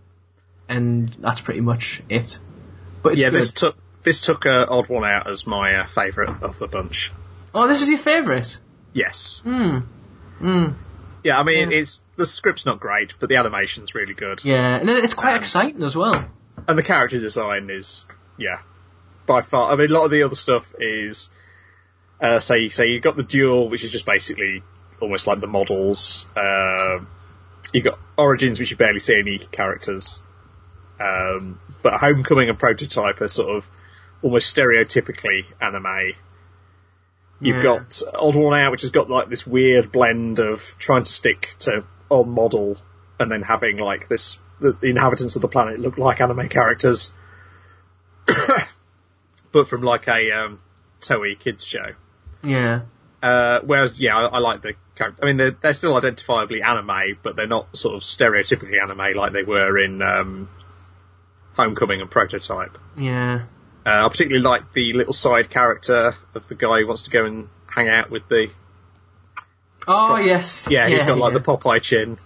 And that's pretty much it. But it's yeah, good. this took this took uh, Odd One Out as my uh, favourite of the bunch. Oh, this is your favourite? Yes. Hmm. Hmm. Yeah, I mean, Yeah. it's the script's not great, but the animation's really good, Yeah, and it- it's quite Um, exciting as well. and the character design is, yeah, by far. I mean, a lot of the other stuff is, uh, say, say you've got the duel, which is just basically almost like the models. Uh, you've got Origins, which you barely see any characters. Um, but Homecoming and Prototype are sort of almost stereotypically anime. You've Yeah. got Odd One Out, which has got like this weird blend of trying to stick to on model and then having like this, the, the inhabitants of the planet look like anime characters, but from like a um, Toei kids show. Yeah. Uh, whereas, yeah, I, I like the character. I mean, they're, they're still identifiably anime, but they're not sort of stereotypically anime like they were in um, Homecoming and Prototype. Yeah. Uh, I particularly like the little side character of the guy who wants to go and hang out with the... Oh, yes. Yeah, he's got like yeah. the Popeye chin.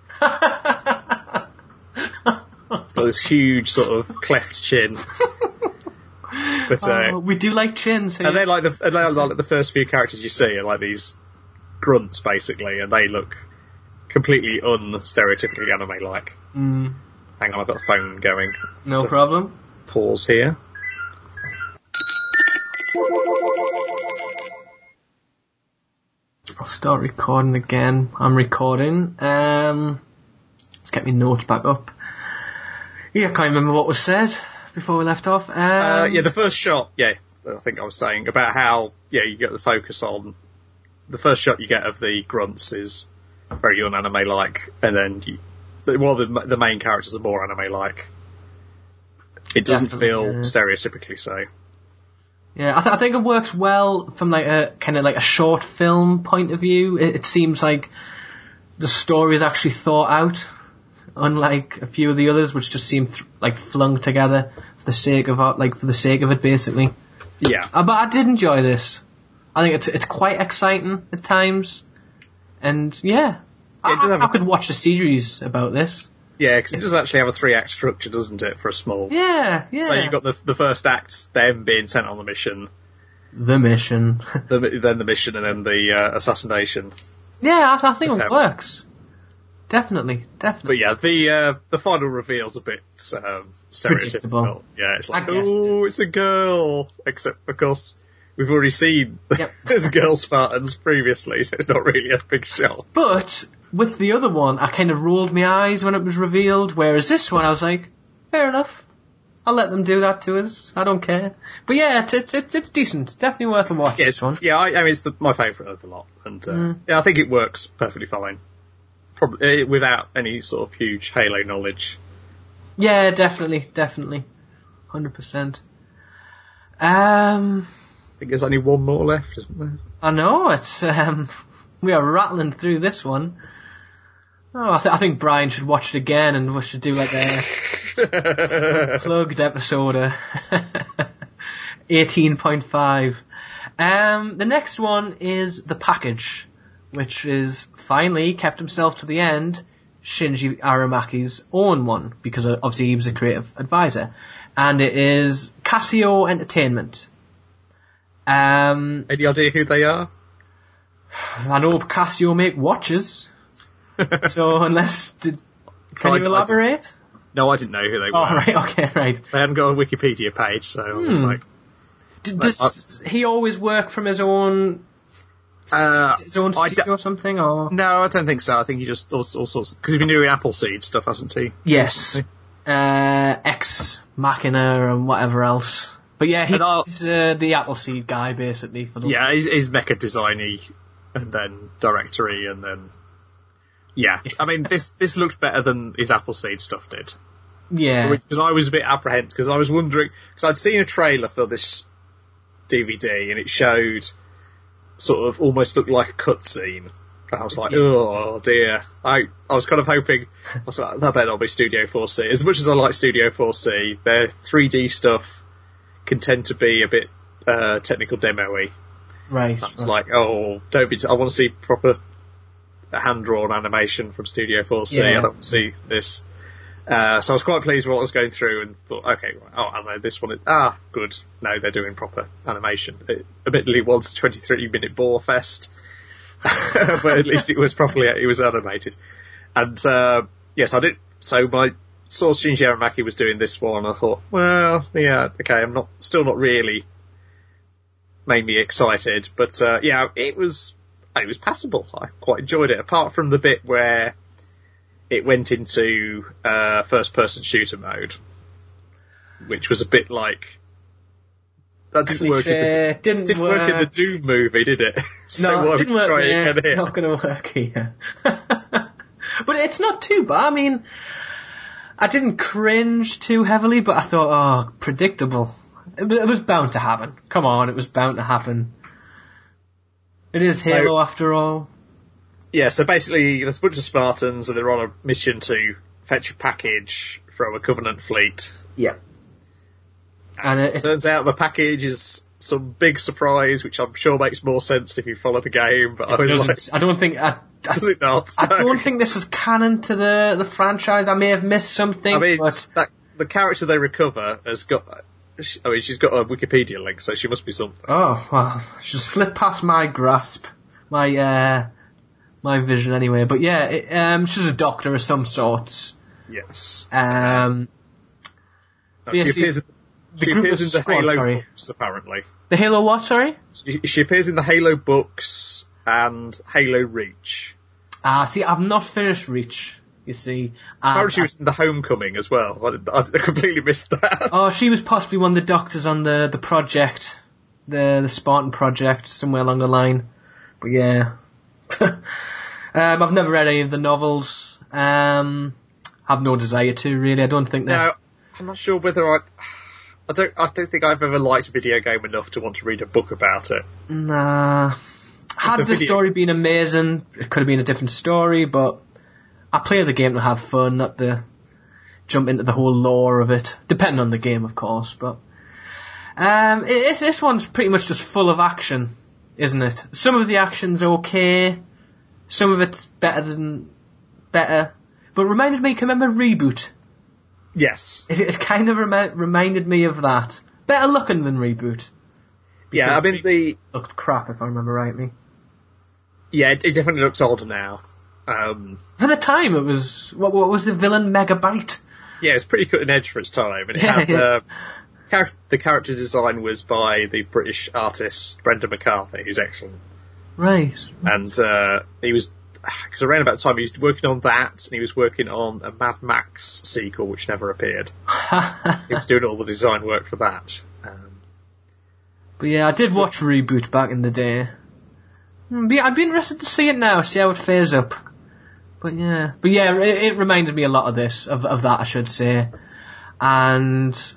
Got this huge sort of cleft chin. But, uh, Oh, we do like chins here. and they're like the, and they're like the first few characters you see are like these grunts basically, and they look completely un-stereotypically anime-like. Mm, Hang on, I've got the phone going. no problem. Pause here. I'll start recording again. I'm recording. Um, let's get my notes back up. Yeah, I can't remember what was said before we left off. Um, uh, yeah, the first shot, yeah, I think I was saying about how, yeah, you get the focus on, the first shot you get of the grunts is very un-anime-like, and then you, well, the, the main characters are more anime-like. It doesn't Definitely, feel yeah. stereotypically so. Yeah, I, th- I think it works well from like a kind of like a short film point of view. It, it seems like the story is actually thought out, unlike a few of the others, which just seem th- like flung together for the sake of art, like for the sake of it, basically. Yeah. Uh, but I did enjoy this. I think it's it's quite exciting at times, and yeah, Yeah, it does I, have I a- could watch the series about this. Yeah, because it does actually have a three-act structure, doesn't it, for a small... Yeah, yeah. So you've got the the first act, them being sent on the mission, the mission. the, then the mission, and then the uh, assassination. Yeah, I, I think it Attempt. works. Definitely, definitely. But yeah, the uh, the final reveal's a bit um, stereotypical. Predictable. Yeah, it's like, I guessed oh, it's a girl. Except, of course, we've already seen Yep. there's girl Spartans previously, so it's not really a big shock. But with the other one, I kind of rolled my eyes when it was revealed, whereas this one, I was like, fair enough. I'll let them do that to us. I don't care. But yeah, it's it's, it's, it's decent. Definitely worth a watch. Yeah, This it's, one. yeah, I, I mean, it's the, my favourite of the lot, and uh, Mm. yeah, I think it works perfectly fine. Probably uh, without any sort of huge Halo knowledge. Yeah, definitely, definitely, hundred percent. Um, I think there's only one more left, isn't there? I know it's um, we are rattling through this one. Oh, I, th- I think Brian should watch it again, and we should do like a plugged episode, uh, eighteen point five. Um, the next one is The Package, which is finally kept himself to the end, Shinji Aramaki's own one, because uh, obviously he was a creative advisor. And it is Casio Entertainment. Um, Any idea who they are? I know Casio make watches, so unless... Did, can I- you I- elaborate? No, I didn't know who they were. Oh, right, okay, right. They hadn't got a Wikipedia page, so I was Hmm. like, D- does he always work from his own uh, his own I studio d- or something? Or no, I don't think so. I think he just all, all sorts because he's been doing Appleseed stuff, hasn't he? yes, uh, Ex Machina and whatever else. But yeah, And I'll- he's uh, the Appleseed guy basically for the Yeah, he's, he's mecha designy, and then directory, and then yeah. I mean, this this looked better than his Appleseed stuff did. yeah. Because I was a bit apprehensive because I was wondering because I'd seen a trailer for this D V D and it showed sort of almost looked like a cutscene. And I was like, Yeah. oh dear. I I was kind of hoping I was like, that better not be Studio four C. As much as I like Studio four C, their three D stuff can tend to be a bit uh, technical demo-y. right. It's right. like, oh, don't be. T- I want to see proper hand drawn animation from Studio four C. Yeah. I don't want to see this. Uh, so I was quite pleased with what I was going through and thought, okay, right, oh, I know this one is, ah, good. No, they're doing proper animation. It admittedly was a twenty-three minute bore fest, but at least it was properly, it was animated. And, uh, yes, I did, so my, saw Shinji Aramaki was doing this one, I thought, well, yeah, okay, I'm not, still not really made me excited, but, uh, yeah, it was, it was passable. I quite enjoyed it, apart from the bit where it went into uh, first-person shooter mode, which was a bit like that didn't work. In the, Cliche, didn't, didn't work in the Doom movie, did it? so no, why it would didn't you work try there. it again It's here? not going to work here. But it's not too bad. I mean, I didn't cringe too heavily, but I thought, oh, predictable. It, it was bound to happen. Come on, it was bound to happen. It is So- Halo after all. Yeah, so basically, there's a bunch of Spartans, and they're on a mission to fetch a package from a Covenant fleet. Yeah. And it, it, Turns out the package is some big surprise, which I'm sure makes more sense if you follow the game. But I was doesn't, like, I don't think I, I, does it not? I don't think this is canon to the the franchise. I may have missed something. I mean, but that, the character they recover has got. I mean, she's got a Wikipedia link, so she must be something. oh well, just slipped past my grasp, my uh, my vision anyway. But yeah, it, um, she's a doctor of some sorts. Yes. Um, No, she basically, appears in, the she group appears of in the Halo squad, sorry. books, apparently. the Halo what? Sorry. She, she appears in the Halo books. and Halo Reach. Ah, see, I've not finished Reach, you see. Apparently she was in the Homecoming as well. I, I completely missed that. Oh, she was possibly one of the doctors on the, the project, the the Spartan project, somewhere along the line. But yeah. um, I've never read any of the novels. Um, have no desire to, really. I don't think that... No, I'm not sure whether I... I don't. I don't think I've ever liked a video game enough to want to read a book about it. Nah. Had the, the story been amazing, it could have been a different story, but I play the game to have fun, not to jump into the whole lore of it. Depending on the game, of course, but... Um, it, this one's pretty much just full of action, isn't it? Some of the action's okay, some of it's better than... better. But reminded me, can you remember Reboot? Yes. It, it kind of remi- reminded me of that. Better looking than Reboot. Yeah, I mean, the... looked crap, if I remember rightly. Yeah, it, it definitely looks older now. Um, For the time, it was... What, what was the villain? Megabyte? Yeah, it's pretty cutting edge for its time. And it yeah, had... yeah. Uh, char- the character design was by the British artist Brendan McCarthy, who's excellent. Right. And uh, he was... Because around about the time he was working on that, and he was working on a Mad Max sequel, which never appeared. He was doing all the design work for that. Um, but yeah, I did watch Reboot back in the day. Hmm, but yeah, I'd be interested to see it now, see how it fares up. But yeah, but yeah, it, it reminded me a lot of this, of, of that, I should say. And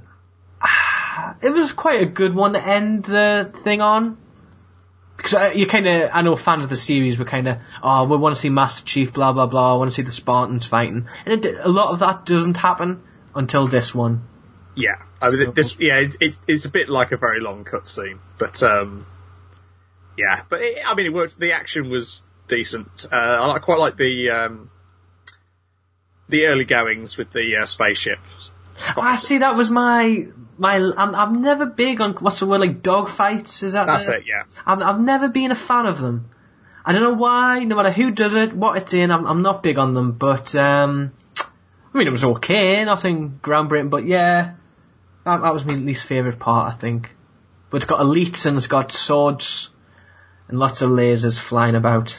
ah, it was quite a good one to end the thing on. Because you kind of, I know fans of the series were kind of, oh, we want to see Master Chief, blah blah blah. I want to see the Spartans fighting, and it, a lot of that doesn't happen until this one. Yeah, I mean, So- this, yeah, it, it, it's a bit like a very long cutscene, but um, yeah, but it, I mean, it worked. The action was decent. Uh, I like- quite like the um, the early goings with the uh, spaceship. I see. That was my my. I'm I'm never big on what's the word, like dog fights. Is that That's the, it. Yeah. I've I've never been a fan of them. I don't know why. No matter who does it, what it's in, I'm I'm not big on them. But um, I mean, it was okay, nothing groundbreaking. But yeah, that that was my least favourite part, I think. But it's got elites and it's got swords and lots of lasers flying about.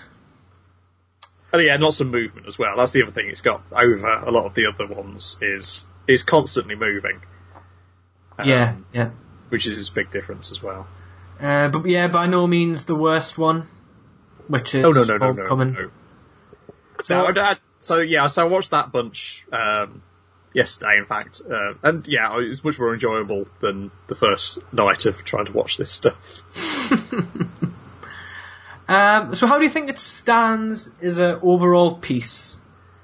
Oh yeah, and lots of movement as well. That's the other thing it's got over a lot of the other ones is is constantly moving. Um, Yeah, yeah. Which is its big difference as well. Uh, but yeah, by no means the worst one, which is Oh no no no no. Homecoming. no. So, So, I, so yeah, so I watched that bunch um, yesterday, in fact, uh, and yeah, it was much more enjoyable than the first night of trying to watch this stuff. um, so how do you think it stands as an overall piece?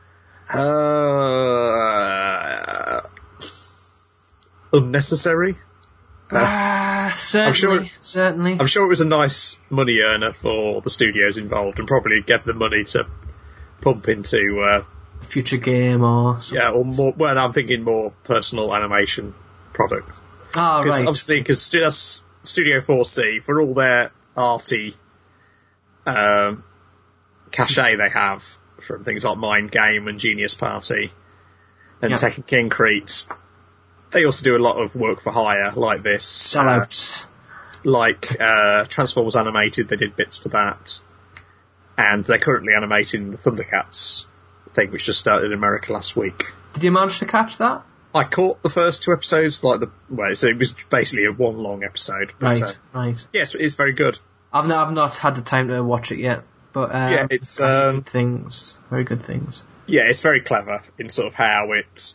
Uh, unnecessary. Ah, certainly, sure- certainly. I'm sure it was a nice money earner for the studios involved, and probably get the money to pump into uh, Future game or something. yeah, or more. Well, I'm thinking more personal animation product. Ah, Because right. obviously, because Studio four C, for all their arty um, cachet they have from things like Mind Game and Genius Party and Yeah. Tekken King Crete, they also do a lot of work for hire like this. Sellouts. Uh, like uh, Transformers Animated, they did bits for that. And they're currently animating the Thundercats thing, which just started in America last week. Did you manage to catch that? I caught the first two episodes, like the well, so it was basically a one long episode. But, Right, uh, right. yes, it's very good. I've not, I've not had the time to watch it yet, but um, Yeah, it's, very um, good things, very good things. Yeah, it's very clever in sort of how it.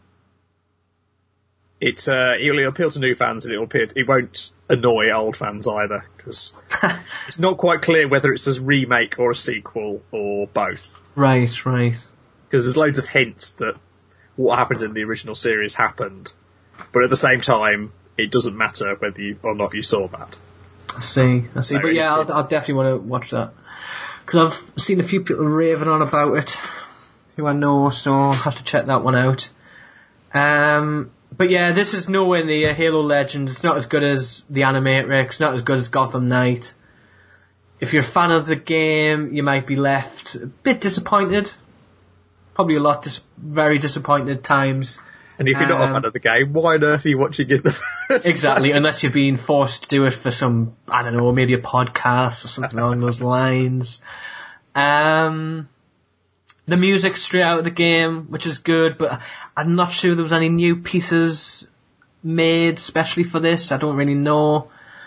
It's uh, it'll appeal to new fans, and it'll appeal. It won't annoy old fans either, because it's not quite clear whether it's a remake or a sequel or both. Right, right. Because there's loads of hints that what happened in the original series happened, but at the same time, it doesn't matter whether you or not you saw that. I see, I see. So But yeah, it- I'll, I'll definitely want to watch that. Because I've seen a few people raving on about it, who I know, so I'll have to check that one out. Um, but yeah, this is nowhere near Halo Legends. It's not as good as the Animatrix, not as good as Gotham Knight. If you're a fan of the game, you might be left a bit disappointed. Probably a lot, dis- very disappointed at times. And if you're not Um, a fan of the game, why on earth are you watching it? The first Exactly, place? unless you're being forced to do it for some, I don't know, maybe a podcast or something along those lines. Um, the music's straight out of the game, which is good, but I'm not sure there was any new pieces made especially for this. I don't really know.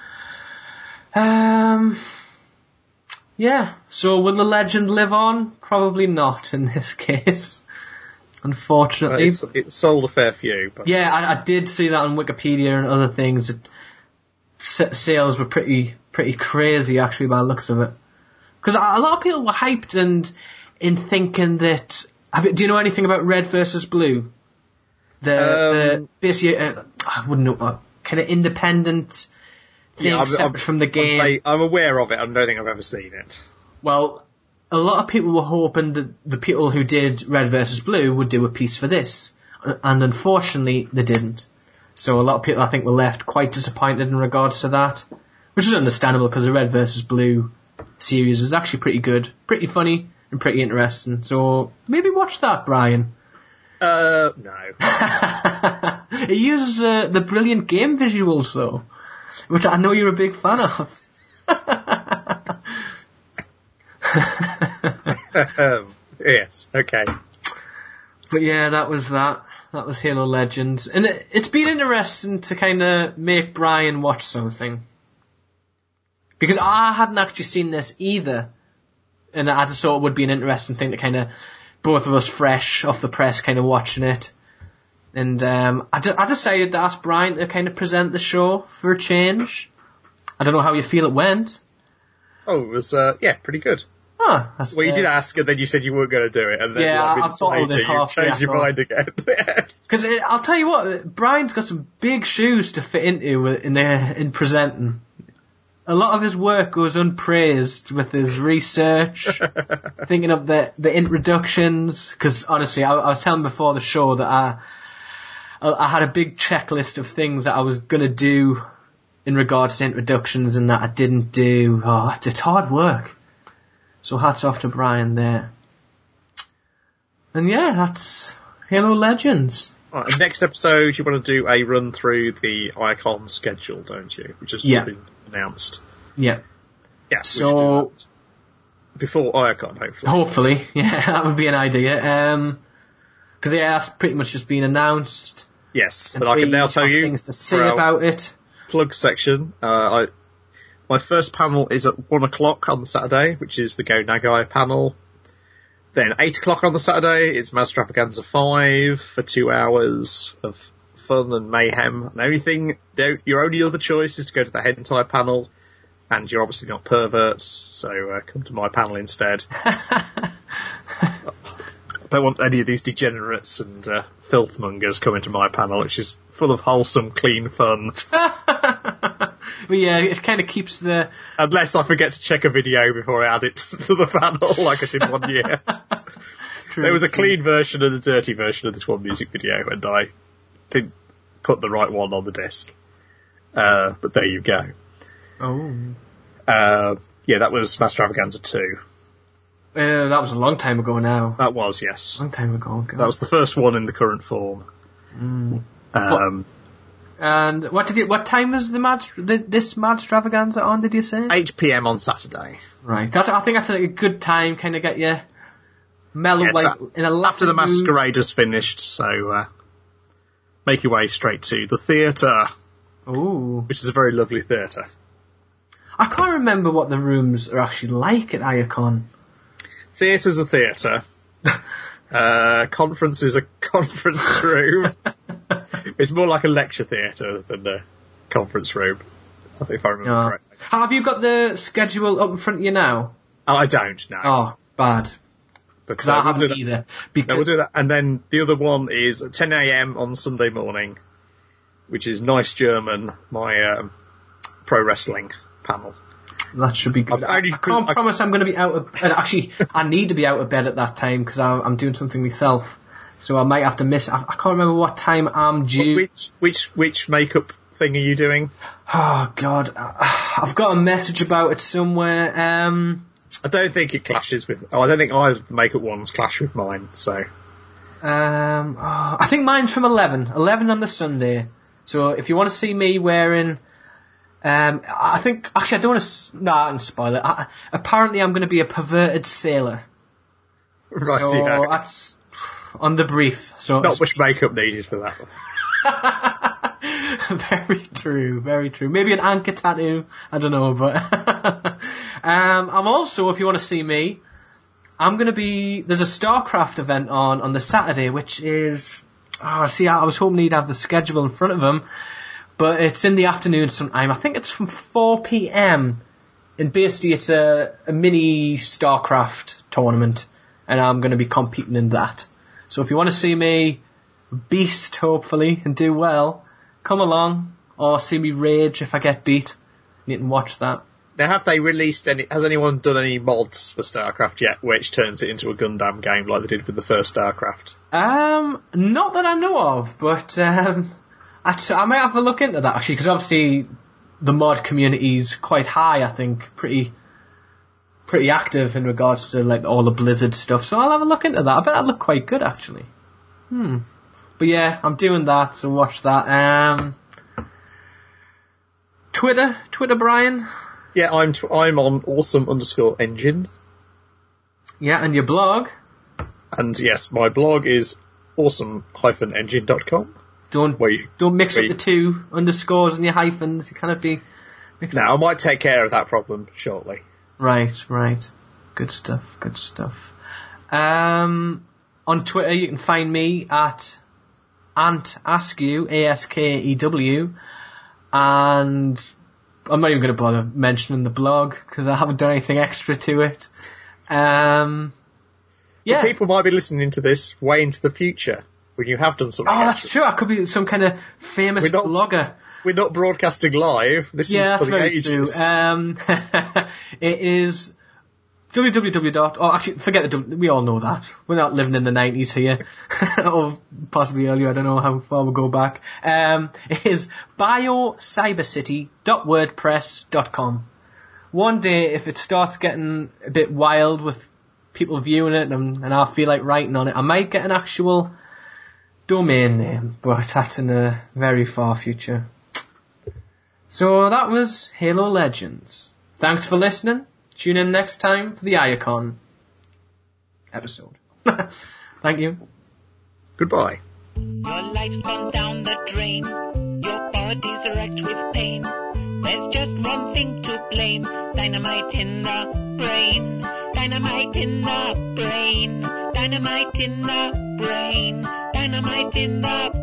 Um, yeah, so will the legend live on? Probably not in this case. Uh, Unfortunately. it's, it sold a fair few. But Yeah, I, I did see that on Wikipedia and other things. That s- sales were pretty pretty crazy, actually, by the looks of it. Because a lot of people were hyped and in thinking that. Have you, do you know anything about Red versus Blue? The, Um, the basically, uh, I wouldn't know, uh, kind of independent thing Yeah, I'm- separate I'm- from the game. I'm, I'm aware of it. I don't think I've ever seen it. Well, a lot of people were hoping that the people who did Red versus Blue would do a piece for this, and unfortunately they didn't. So a lot of people, I think, were left quite disappointed in regards to that, which is understandable because the Red versus Blue series is actually pretty good, pretty funny, and pretty interesting. So maybe watch that, Brian. Uh, no. It uses uh, the brilliant game visuals, though, which I know you're a big fan of. um, yes, okay. But yeah, that was that. That was Halo Legends. And it, it's been interesting to kind of make Brian watch something. Because I hadn't actually seen this either. And I just thought it would be an interesting thing to kind of, both of us fresh off the press, kind of watching it. And um, I, d- I decided to ask Brian to kind of present the show for a change. I don't know how you feel it went. Oh, it was, uh, yeah, pretty good. Huh, that's, Well, you uh, did ask, and then you said you weren't going to do it, and then Yeah, like, I- I minutes thought all later, this you halfway, changed I your thought. mind again. Because I'll tell you what, Brian's got some big shoes to fit into in there in presenting. A lot of his work goes unpraised with his research, thinking of the the introductions. Because honestly, I, I was telling before the show that I I had a big checklist of things that I was gonna do in regards to introductions and that I didn't do. Oh, it's, it's hard work. So hats off to Brian there. And yeah, that's Halo Legends. Right, and next episode, you want to do a run through the Icon schedule, don't you? Which has Yeah. just been announced. Yeah. Yes. we So- should do that. Before Icon, hopefully. Hopefully, yeah, that would be an idea. Um 'cause yeah, that's pretty much just been announced. Yes, And and I can now we tell have you things to say for our about it. plug section. Uh, I my first panel is at one o'clock on Saturday, which is the Go Nagai panel. Then eight o'clock on the Saturday, it's Mazstravaganza five for two hours of fun and mayhem. And everything, your only other choice is to go to the hentai panel, and you're obviously not perverts, so uh, come to my panel instead. I don't want any of these degenerates and uh, filthmongers coming to my panel, which is full of wholesome, clean fun. But yeah, it kind of keeps the... Unless I forget to check a video before I add it to the panel, like I did one year. True, There was a true. clean version and a dirty version of this one music video, and I didn't put the right one on the disc. Uh, but there you go. Oh. Uh, yeah, that was Mazstravaganza two. Uh, that was a long time ago now. That was, yes. Long time ago. God. That was the first one in the current form. Mm. Um, And what did you... What time was the Mad... The, this Mad Stravaganza on, did you say? eight p.m. on Saturday. Right. That's, I think that's a good time, kind of get you mellow, Yes, like, uh, in a After the laughing mood. masquerade has finished, so uh, make your way straight to the theatre, Ooh. which is a very lovely theatre. I can't remember what the rooms are actually like at Iacon. Theatre's a theatre. uh, conference is a conference room. It's more like a lecture theatre than a conference room, I think if I remember Oh. correctly. Have you got the schedule up in front of you now? Oh, I don't know. Oh, bad. but Because uh, I we'll do haven't that. either. No, Because we'll do that. And then the other one is at ten a.m. on Sunday morning, which is Nice German, my um, pro wrestling panel. that should be good. I'm only- I can't I- promise I'm going to be out of... and Actually, I need to be out of bed at that time because I'm doing something myself. So I might have to miss... I, I can't remember what time I'm due. Which which which makeup thing are you doing? Oh, God. I- I've got a message about it somewhere. Um... I don't think it clashes with. Oh, I don't think either of the makeup ones clash with mine. So Um, Um, oh, I think mine's from eleven. eleven on the Sunday. So if you want to see me wearing... Um, I think... Actually, I don't want to... No, I can spoil it. I, apparently, I'm going to be a perverted sailor. Right, so yeah. that's on the brief. So Not much makeup needed for that one. Very true, very true. Maybe an anchor tattoo. I don't know, but... um, I'm also, if you want to see me... I'm going to be... There's a StarCraft event on on the Saturday, which is... Oh, see, I was hoping he'd have the schedule in front of him, but it's in the afternoon sometime. I think it's from four p.m. And basically it's a, a mini StarCraft tournament, and I'm going to be competing in that. So if you want to see me beast, hopefully, and do well, come along, or see me rage if I get beat. You can watch that. Now, have they released any... Has anyone done any mods for StarCraft yet, which turns it into a Gundam game like they did with the first StarCraft? Um, not that I know of, but um, I, t- I might have a look into that, actually, because obviously the mod community's quite high, I think, pretty pretty active in regards to like all the Blizzard stuff, so I'll have a look into that. I bet that'll look quite good, actually. Hmm. But yeah, I'm doing that, so watch that. Um, Twitter? Twitter, Brian? Yeah, I'm t- I'm on awesome underscore engine. Yeah, and your blog? And yes, my blog is awesome dash engine dot com. Don't you, don't mix up you, the two underscores and your hyphens. You cannot be mixed No, up. I might take care of that problem shortly. Right, right. Good stuff, good stuff. Um, on Twitter you can find me at Ant Askew, A S K E W, and I'm not even going to bother mentioning the blog because I haven't done anything extra to it. Um, yeah. But people might be listening to this way into the future when you have done something Oh, extra. that's true. I could be some kind of famous We're not- blogger. We're not broadcasting live. This Yeah, is for that's the very ages. true. Um, it is www. Oh, actually, forget the. W- We all know that. We're not living in the nineties here, or possibly earlier. I don't know how far we'll go back. Um, it is biocybercity dot wordpress dot com. One day, if it starts getting a bit wild with people viewing it, and, and I feel like writing on it, I might get an actual domain name, but that's in a very far future. So that was Halo Legends. Thanks for listening. Tune in next time for the Iacon episode. Thank you. Goodbye. Your life's gone down the drain. Your body's wrecked with pain. There's just one thing to blame. Dynamite in the brain. Dynamite in the brain. Dynamite in the brain. Dynamite in the